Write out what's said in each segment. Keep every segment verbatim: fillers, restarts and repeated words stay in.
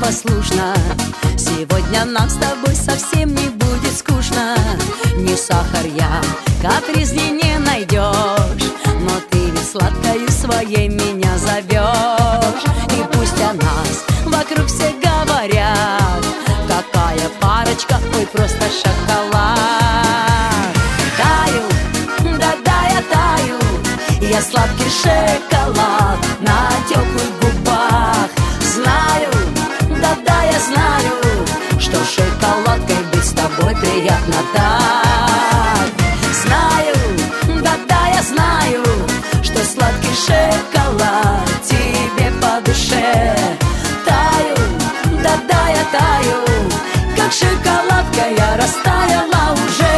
непослушна. Сегодня нам с тобой совсем не будет скучно. Не сахар я, капризней не найдешь, но ты ведь сладкою своей меня зовешь. И пусть о нас вокруг все говорят: какая парочка, ой, просто шоколад. Таю, да-да, я таю, я сладкий шоколад на теплых губах. Знаю, да-да, я знаю, что шоколадкой быть с тобой приятно так. Знаю, да-да, я знаю, что сладкий шоколад тебе по душе. Таю, да-да, я таю, как шоколадка я растаяла уже.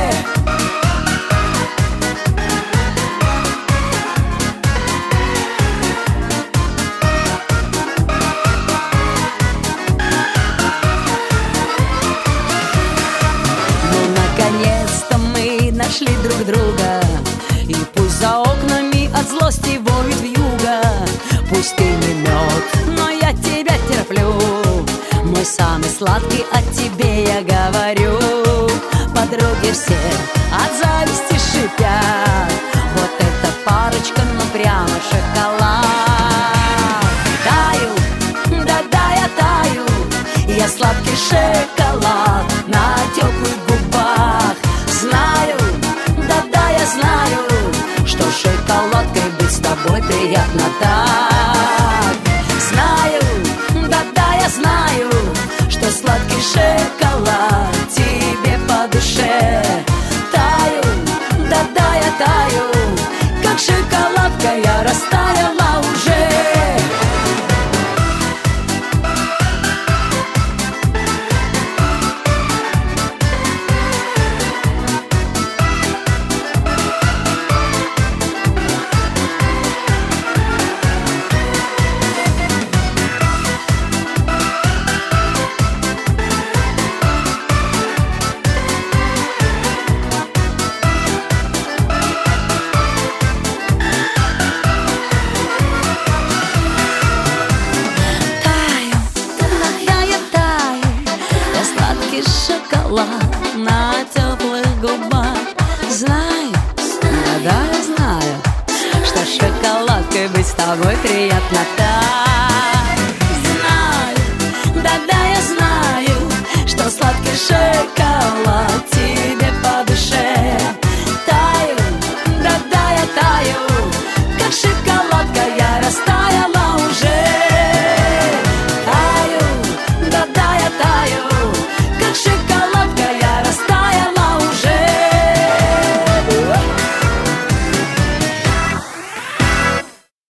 Нашли друг друга, и пусть за окнами от злости воет вьюга. Пусть ты не мед, но я тебя терплю. Мой самый сладкий, о тебе я говорю. Подруги все от зависти шипят: вот эта парочка, ну прямо шоколад. Таю, да-да, я таю, я сладкий шоколад на теплых губах. Знаю, да-да, я знаю, что шоколадкой быть с тобой приятно так. Знаю, да-да, я знаю, что сладкий шоколад тебе по душе. Таю, да-да, я таю, как шоколадка я растаяла уже. Шоколад на теплых губах. Знаю, да, я знаю, что шоколадкой быть с тобой приятно так. Знаю, да-да, я знаю, что сладкий шоколад